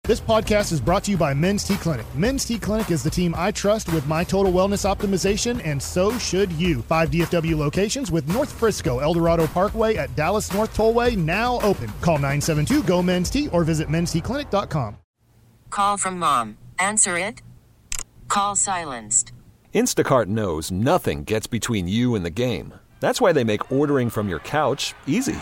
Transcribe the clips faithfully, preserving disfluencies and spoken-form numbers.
This podcast is brought to you by Men's T Clinic. Men's T Clinic is the team I trust with my total wellness optimization, and so should you. Five D F W locations with North Frisco, El Dorado Parkway at Dallas North Tollway now open. Call nine seven two, G O, M E N S T or visit mens t clinic dot com. Call from mom. Answer it. Call silenced. Instacart knows nothing gets between you and the game. That's why they make ordering from your couch easy.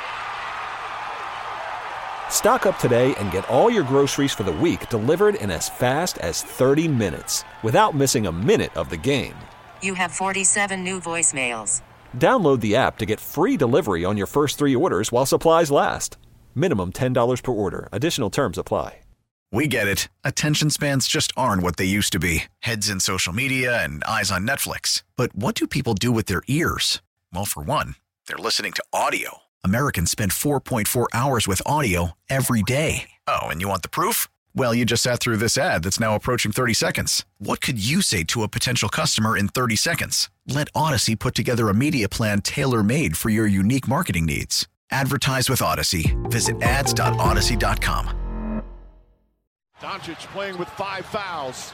Stock up today and get all your groceries for the week delivered in as fast as thirty minutes without missing a minute of the game. You have forty-seven new voicemails. Download the app to get free delivery on your first three orders while supplies last. Minimum ten dollars per order. Additional terms apply. We get it. Attention spans just aren't what they used to be. Heads in social media and eyes on Netflix. But what do people do with their ears? Well, for one, they're listening to audio. Americans spend four point four hours with audio every day. Oh, and you want the proof? Well, you just sat through this ad that's now approaching thirty seconds. What could you say to a potential customer in thirty seconds? Let Odyssey put together a media plan tailor-made for your unique marketing needs. Advertise with Odyssey. Visit ads dot odyssey dot com. Doncic playing with five fouls.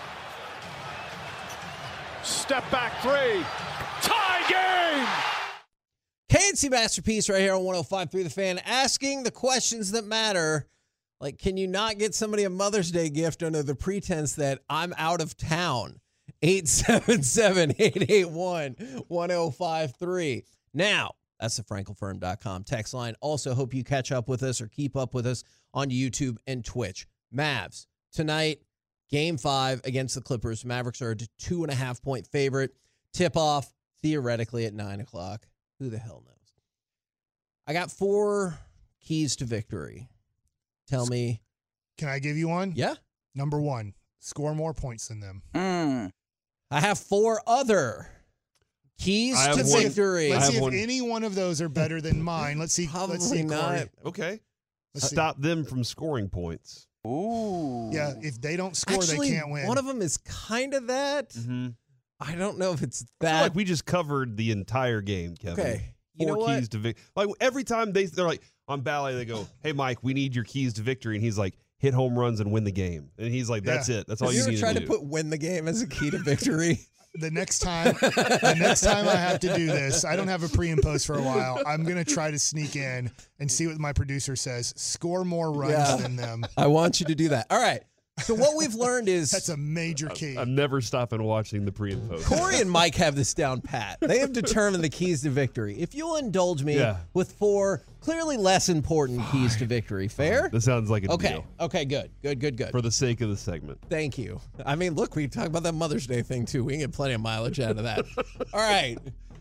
Step back three. Tie game! K N C Masterpiece right here on one oh five point three The Fan, asking the questions that matter. Like, can you not get somebody a Mother's Day gift under the pretense that I'm out of town? eight seven seven, eight eight one, one oh five three. Now, that's the frankel firm dot com text line. Also, hope you catch up with us or keep up with us on YouTube and Twitch. Mavs, tonight, game five against the Clippers. Mavericks are a two and a half point favorite. Tip-off, theoretically, at nine o'clock. Who the hell knows? I got four keys to victory. Tell me. Can I give you one? Yeah. Number one, score more points than them. Mm. I have four other keys I to have one. victory. Let's I see have if one. any one of those are better than mine. Let's see. Probably let's see, not. Corey. Okay. Let's see. Stop them from scoring points. Ooh. Yeah, if they don't score, Actually, they can't win. one of them is kind of that. Mm-hmm. I don't know if it's I feel that. like we just covered the entire game, Kevin. Okay. You Four know what? keys to victory. Like every time they they're like on ballet, they go, "Hey Mike, we need your keys to victory," and he's like, "Hit home runs and win the game." And he's like, "That's Yeah. it. That's all Have you, you ever need tried to to do." put win the game as a key to victory? the next time, the next time I have to do this, I don't have a pre and post for a while. I'm gonna try to sneak in and see what my producer says. Score more runs Yeah. than them. I want you to do that. All right. So what we've learned is That's a major key. I'm never stopping watching the pre and post. Corey and Mike have this down pat. They have determined the keys to victory. If you'll indulge me Yeah. with four clearly less important keys to victory. Fair? That sounds like a Okay. deal. Okay, good. Good, good, good. For the sake of the segment. Thank you. I mean, look, we talk about that Mother's Day thing, too. We can get plenty of mileage out of that. All right.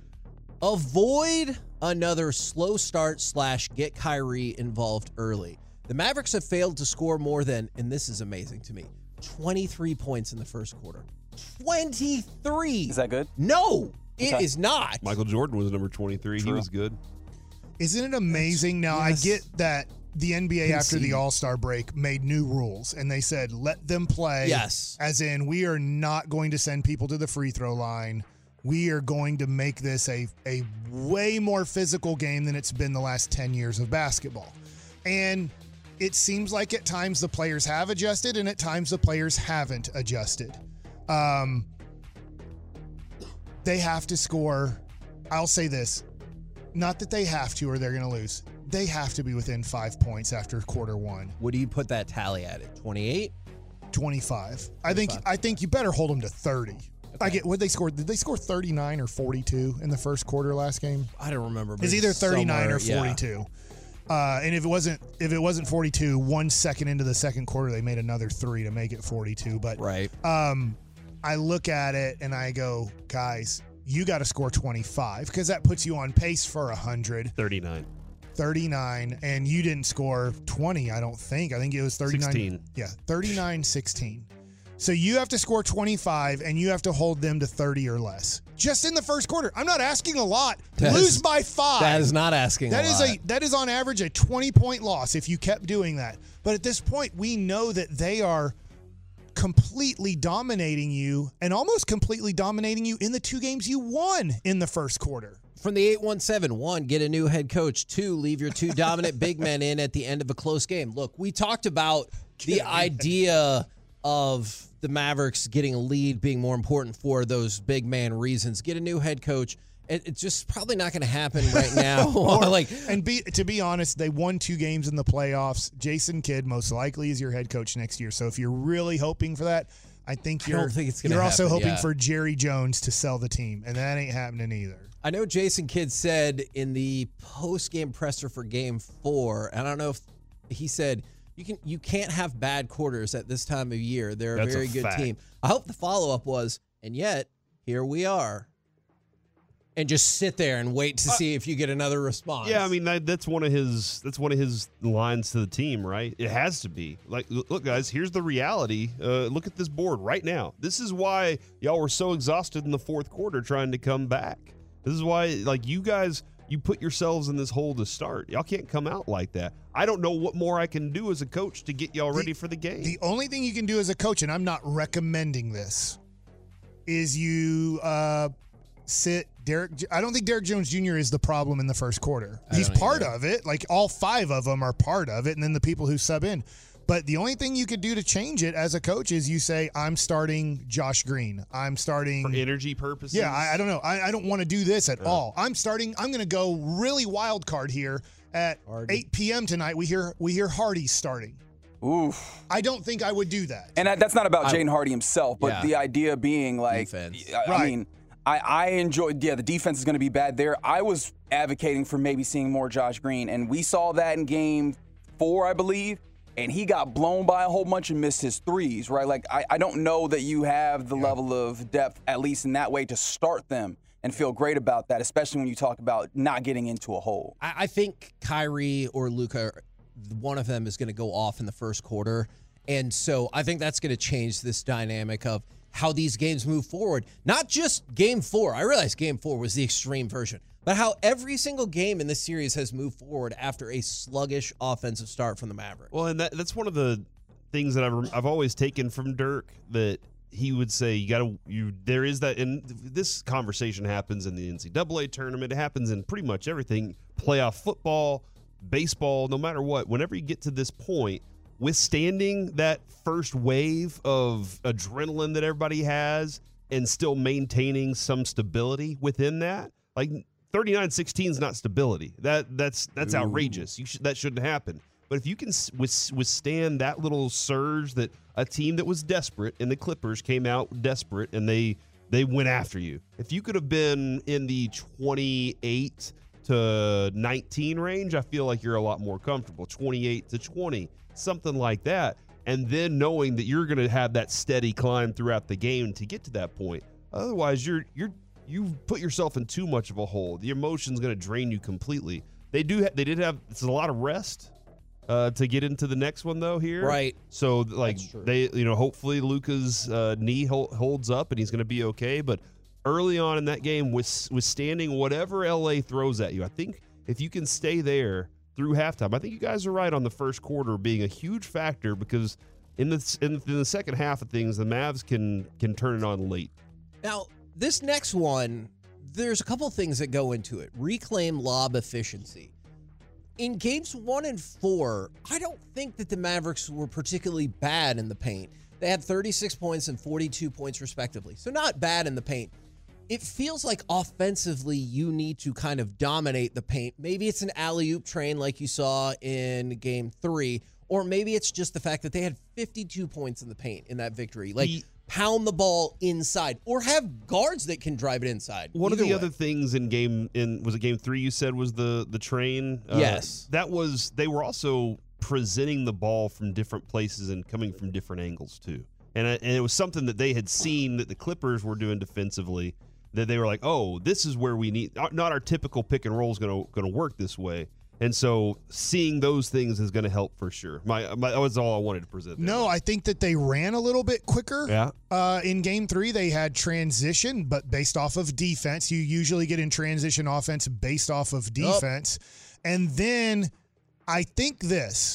Avoid another slow start slash get Kyrie involved early. The Mavericks have failed to score more than, and this is amazing to me, twenty-three points in the first quarter. twenty-three. Is that good? No, it Okay. is not. Michael Jordan was number twenty-three. He True. was good. Isn't it amazing? Now, yes. I get that the N B A after the Concede. All-Star break made new rules, and they said, let them play. Yes. As in, we are not going to send people to the free throw line. We are going to make this a, a way more physical game than it's been the last ten years of basketball. And it seems like at times the players have adjusted, and at times the players haven't adjusted. Um, they have to score. I'll say this. Not that they have to or they're going to lose. They have to be within five points after quarter one. What do you put that tally at? At twenty-eight? twenty-five. I think twenty-five. I think you better hold them to thirty. I get what they scored. Did they score thirty-nine or forty-two in the first quarter last game? I don't remember. but It's either thirty-nine or somewhere, yeah. forty-two. Uh, and if it wasn't if it wasn't forty-two, one second into the second quarter, they made another three to make it forty-two. But Right. um, I look at it and I go, guys, you got to score twenty-five because that puts you on pace for one hundred. thirty-nine. thirty-nine, and you didn't score twenty, I don't think. I think it was thirty-nine. sixteen. Yeah, thirty-nine sixteen. So you have to score twenty-five, and you have to hold them to thirty or less. Just in the first quarter. I'm not asking a lot. That Lose is- by five. That is not asking That a is lot. a that is on average a twenty-point loss if you kept doing that. But at this point, we know that they are completely dominating you and almost completely dominating you in the two games you won in the first quarter. From the eight one seven, one, get a new head coach. Two, leave your two dominant big men in at the end of a close game. Look, we talked about the idea of the Mavericks getting a lead being more important for those big man reasons. Get a new head coach. It, it's just probably not going to happen right now. or, like, and be, to be honest, they won two games in the playoffs. Jason Kidd most likely is your head coach next year. So if you're really hoping for that, I think you're, I don't think it's gonna you're also happen, hoping yeah. for Jerry Jones to sell the team, and that ain't happening either. I know Jason Kidd said in the post-game presser for Game Four, and I don't know if he said you can you can't have bad quarters at this time of year. They're a That's very a good fact. team. I hope the follow-up was, and yet here we are, and just sit there and wait to see if you get another response. Yeah, I mean that, that's one of his that's one of his lines to the team, right? It has to be. Like, look, guys, here's the reality. Uh, look at this board right now. This is why y'all were so exhausted in the fourth quarter trying to come back. This is why, like, you guys, you put yourselves in this hole to start. Y'all can't come out like that. I don't know what more I can do as a coach to get y'all ready The- for the game. The only thing you can do as a coach, and I'm not recommending this, is you uh, sit Derek. I don't think Derek Jones Junior is the problem in the first quarter. I He's don't part either. of it. Like, all five of them are part of it, and then the people who sub in. But the only thing you could do to change it as a coach is you say, I'm starting Josh Green. I'm starting. for energy purposes. Yeah, I, I don't know. I, I don't want to do this at all. I'm starting. I'm going to go really wild card here at Hardy. eight p.m. tonight. We hear we hear Hardy starting. Oof. I don't think I would do that. And that, that's not about I- Jaden Hardy himself, but Yeah. the idea being like, Defense. I, I Right. mean, I, I enjoyed, yeah, the defense is going to be bad there. I was advocating for maybe seeing more Josh Green, and we saw that in game four, I believe, and he got blown by a whole bunch and missed his threes, right? Like, I, I don't know that you have the level of depth, at least in that way, to start them and feel great about that, especially when you talk about not getting into a hole. I, I think Kyrie or Luka, one of them is going to go off in the first quarter. And so I think that's going to change this dynamic of how these games move forward. Not just game four. I realize game four was the extreme version, but how every single game in this series has moved forward after a sluggish offensive start from the Mavericks. Well, and that, that's one of the things that I've, I've always taken from Dirk, that he would say, you got to, you, there is that, and this conversation happens in the N C double A tournament. It happens in pretty much everything, playoff football, baseball, no matter what. Whenever you get to this point, withstanding that first wave of adrenaline that everybody has and still maintaining some stability within that, like thirty-nine sixteen is not stability. That that's that's outrageous. You should, that shouldn't happen. But if you can s- with- withstand that little surge, that a team that was desperate, and the Clippers came out desperate, and they they went after you. If you could have been in the twenty-eight to nineteen range, I feel like you're a lot more comfortable. twenty-eight to twenty, something like that. And then knowing that you're going to have that steady climb throughout the game to get to that point. Otherwise, you're you're you put yourself in too much of a hole. The emotion's going to drain you completely. They do. Ha- they did have. It's a lot of rest uh, to get into the next one though. Here, Right. So like That's true. they, you know, hopefully Luka's uh, knee hol- holds up and he's going to be okay. But early on in that game, with withstanding whatever L A throws at you, I think if you can stay there through halftime, I think you guys are right on the first quarter being a huge factor, because in the in, in the second half of things, the Mavs can can turn it on late. Now, this next one, there's a couple things that go into it. Reclaim lob efficiency. In games one and four, I don't think that the Mavericks were particularly bad in the paint. They had thirty-six points and forty-two points respectively. So not bad in the paint. It feels like offensively you need to kind of dominate the paint. Maybe it's an alley-oop train like you saw in game three, or maybe it's just the fact that they had fifty-two points in the paint in that victory. Like, The- pound the ball inside, or have guards that can drive it inside. One of Either the way. other things in game in was it game three you said was the the train. Uh, Yes. that was they were also presenting the ball from different places and coming from different angles too, and uh, and it was something that they had seen that the Clippers were doing defensively. That they were like, oh, this is where we need not our typical pick and roll is going to going to work this way. And so seeing those things is going to help for sure. My, my that was all I wanted to present there. No, I think that they ran a little bit quicker. Yeah. Uh, in game three, they had transition, but based off of defense. You usually get in transition offense based off of defense. And then I think this,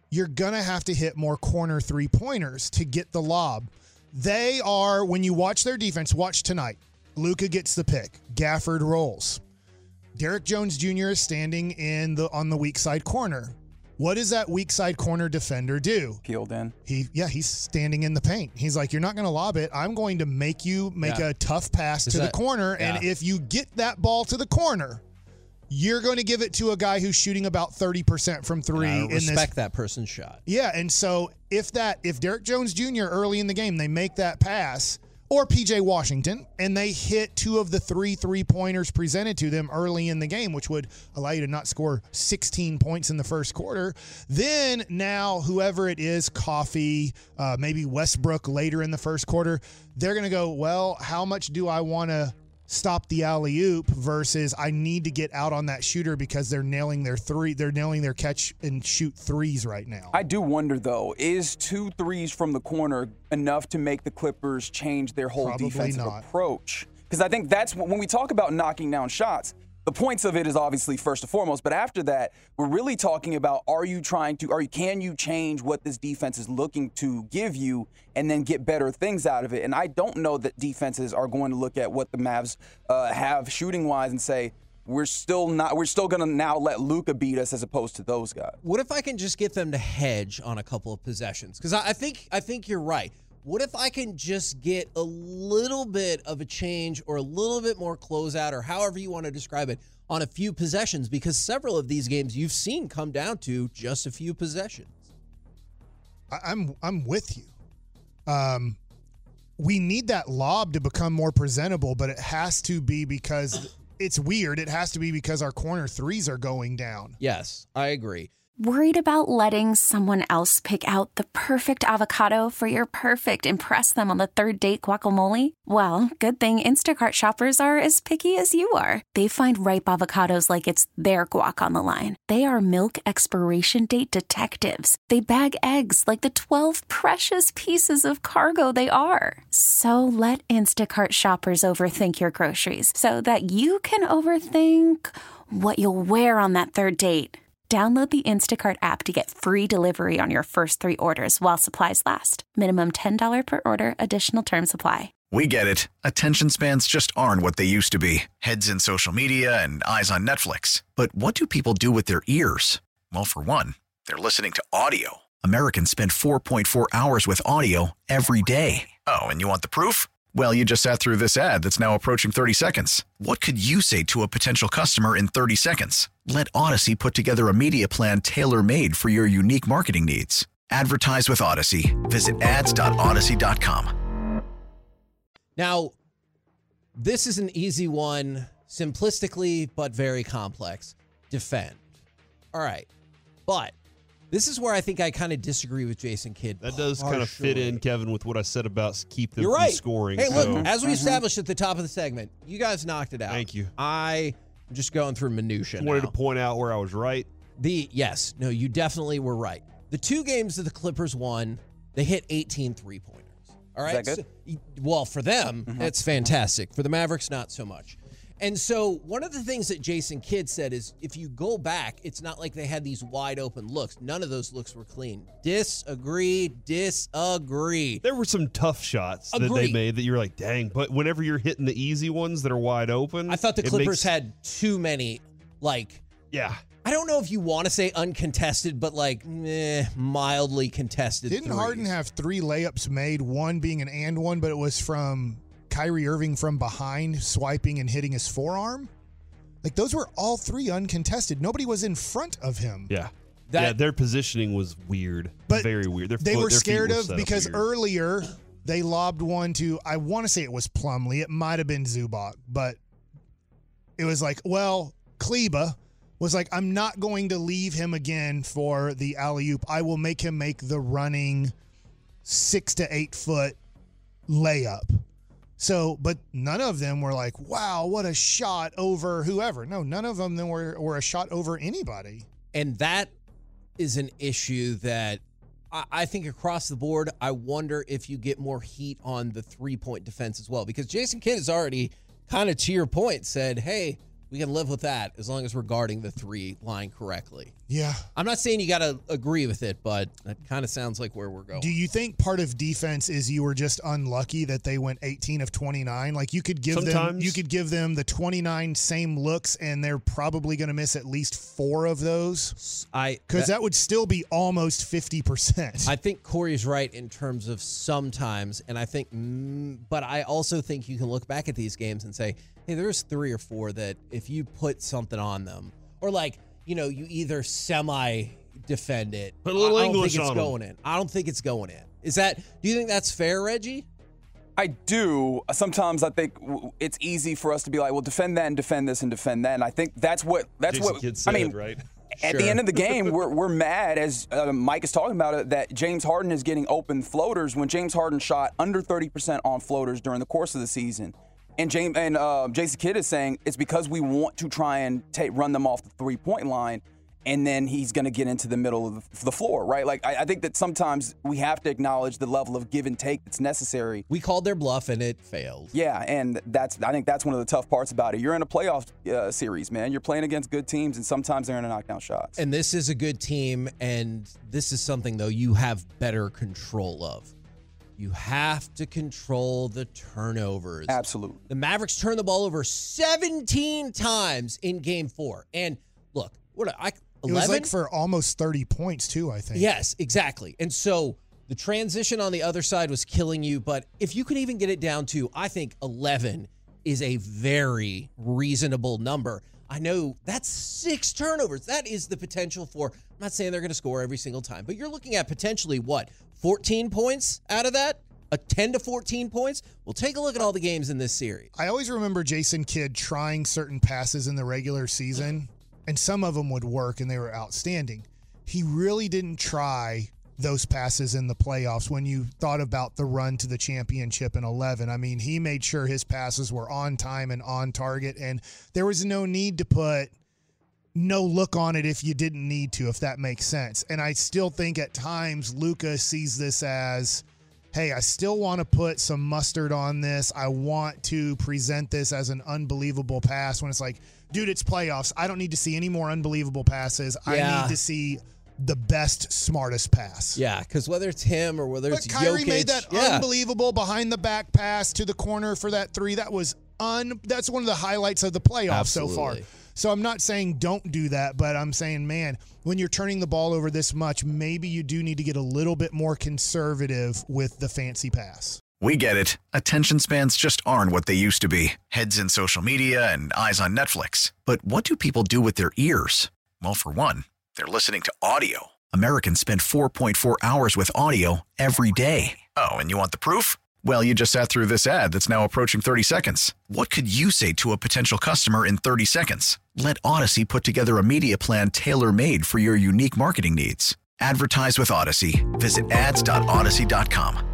you're going to have to hit more corner three-pointers to get the lob. They are, when you watch their defense, watch tonight. Luka gets the pick. Gafford rolls. Derek Jones Junior is standing in the on the weak side corner. What does that weak side corner defender do? Peeled in. He, yeah, he's standing in the paint. He's like, you're not going to lob it. I'm going to make you make Yeah. a tough pass Is to that- the corner. yeah. And if you get that ball to the corner, you're going to give it to a guy who's shooting about thirty percent from three. And I in this. respect that person's shot. Yeah, and so if that, if Derek Jones Junior early in the game, they make that pass, or P J Washington, and they hit two of the three three-pointers presented to them early in the game, which would allow you to not score sixteen points in the first quarter, then now whoever it is, Coffee, uh, maybe Westbrook later in the first quarter, they're going to go, well, how much do I want to stop the alley-oop versus I need to get out on that shooter because they're nailing their three, they're nailing their catch and shoot threes right now. I do wonder, though, is two threes from the corner enough to make the Clippers change their whole Probably defensive not. approach? Because I think that's when we talk about knocking down shots, the points of it is obviously first and foremost, but after that, we're really talking about are you trying to, are you, can you change what this defense is looking to give you and then get better things out of it? And I don't know that defenses are going to look at what the Mavs uh, have shooting wise and say, we're still not, we're still going to now let Luka beat us as opposed to those guys. What if I can just get them to hedge on a couple of possessions? Because I, I think I think you're right. What if I can just get a little bit of a change or a little bit more closeout or however you want to describe it on a few possessions? Because several of these games you've seen come down to just a few possessions. I- I'm I'm with you. Um, we need that lob to become more presentable, but it has to be because it's weird. It has to be because our corner threes are going down. Yes, I agree. Worried about letting someone else pick out the perfect avocado for your perfect impress them on the third date guacamole? Well, good thing Instacart shoppers are as picky as you are. They find ripe avocados like it's their guac on the line. They are milk expiration date detectives. They bag eggs like the twelve precious pieces of cargo they are. So let Instacart shoppers overthink your groceries so that you can overthink what you'll wear on that third date. Download the Instacart app to get free delivery on your first three orders while supplies last. Minimum ten dollars per order. Additional terms apply. We get it. Attention spans just aren't what they used to be. Heads in social media and eyes on Netflix. But what do people do with their ears? Well, for one, they're listening to audio. Americans spend four point four hours with audio every day. Oh, and you want the proof? Well, you just sat through this ad that's now approaching thirty seconds. What could you say to a potential customer in thirty seconds? Let Odyssey put together a media plan tailor-made for your unique marketing needs. Advertise with Odyssey. Visit ads dot odyssey dot com. Now, this is an easy one, simplistically, but very complex. Defend. All right. But this is where I think I kind of disagree with Jason Kidd. That does kind of fit in, Kevin, with what I said about keep them You're from right. scoring. Hey, look, so. as we established at the top of the segment, you guys knocked it out. Thank you. I am just going through minutia Just wanted now. to point out where I was right. The yes, no, you definitely were right. The two games that the Clippers won, they hit eighteen three-pointers. All right. Is that good? So, well, for them, Mm-hmm. it's fantastic. For the Mavericks, not so much. And so one of the things that Jason Kidd said is if you go back, it's not like they had these wide open looks. None of those looks were clean. Disagree, disagree. There were some tough shots that Agreed. they made that you're like, dang. But whenever you're hitting the easy ones that are wide open, I thought the it Clippers makes- had too many, like, Yeah. I don't know if you want to say uncontested, but like meh, mildly contested. Didn't threes. Harden have three layups made, one being an and one, but it was from Kyrie Irving from behind, swiping and hitting his forearm? Like, those were all three uncontested. Nobody was in front of him. Yeah. That- yeah, their positioning was weird. But very weird. Their They foot- were their feet scared were of set up because weird. earlier they lobbed one to, I want to say it was Plumlee. It might have been Zubac, but it was like, well, Kleba was like, I'm not going to leave him again for the alley-oop. I will make him make the running six to eight foot layup. So, but none of them were like, wow, what a shot over whoever. No, none of them were, were a shot over anybody. And that is an issue that I, I think across the board, I wonder if you get more heat on the three-point defense as well. Because Jason Kidd has already kind of, to your point, said, hey, We can live with that as long as we're guarding the three line correctly. Yeah. I'm not saying you got to agree with it, but that kind of sounds like where we're going. Do you think part of defense is you were just unlucky that they went eighteen of twenty-nine? Like you could give Sometimes. them you could give them the twenty-nine same looks and they're probably going to miss at least four of those? I Cuz that, that would still be almost fifty percent. I think Corey's right in terms of sometimes, and I think mm, but I also think you can look back at these games and say, hey, there's three or four that if you put something on them, or like, you know, you either semi defend it. Put a little I don't English think it's on going them. in. I don't think it's going in. Is that? Do you think that's fair, Reggie? I do. Sometimes I think w- it's easy for us to be like, well, defend that and defend this and defend that. And I think that's what that's Jason what Kidd said, I mean. right? At Sure. the end of the game, we're we're mad, as uh, Mike is talking about it, that James Harden is getting open floaters when James Harden shot under thirty percent on floaters during the course of the season. And James and uh, Jason Kidd is saying it's because we want to try and take, run them off the three-point line, and then he's going to get into the middle of the, the floor, right? Like I, I think that sometimes we have to acknowledge the level of give and take that's necessary. We called their bluff and it failed. Yeah, and that's I think that's one of the tough parts about it. You're in a playoff uh, series, man. You're playing against good teams, and sometimes they're going to knock down shots. And this is a good team, and this is something, though, you have better control of. You have to control the turnovers. Absolutely. The Mavericks turned the ball over seventeen times in game four. And look, what I eleven? It was like for almost thirty points, too, I think. Yes, exactly. And so the transition on the other side was killing you. But if you can even get it down to, I think eleven is a very reasonable number. I know that's six turnovers. That is the potential for, I'm not saying they're going to score every single time, but you're looking at potentially what, fourteen points out of that? A ten to fourteen points? Well, take a look at all the games in this series. I always remember Jason Kidd trying certain passes in the regular season, and some of them would work, and they were outstanding. He really didn't try those passes in the playoffs when you thought about the run to the championship in eleven. I mean, he made sure his passes were on time and on target, and there was no need to put no look on it if you didn't need to, if that makes sense. And I still think at times Luka sees this as, hey, I still want to put some mustard on this. I want to present this as an unbelievable pass, when it's like, dude, it's playoffs. I don't need to see any more unbelievable passes. Yeah. I need to see the best, smartest pass. Yeah, because whether it's him or whether But it's Kyrie Jokic, made that yeah. unbelievable behind the back pass to the corner for that three. That was un. That's one of the highlights of the playoffs so far. Absolutely. So I'm not saying don't do that, but I'm saying, man, when you're turning the ball over this much, maybe you do need to get a little bit more conservative with the fancy pass. We get it. Attention spans just aren't what they used to be. Heads in social media and eyes on Netflix. But what do people do with their ears? Well, for one, they're listening to audio. Americans spend four point four hours with audio every day. Oh, and you want the proof? Well, you just sat through this ad that's now approaching thirty seconds. What could you say to a potential customer in thirty seconds? Let Odyssey put together a media plan tailor-made for your unique marketing needs. Advertise with Odyssey. Visit ads dot odyssey dot com.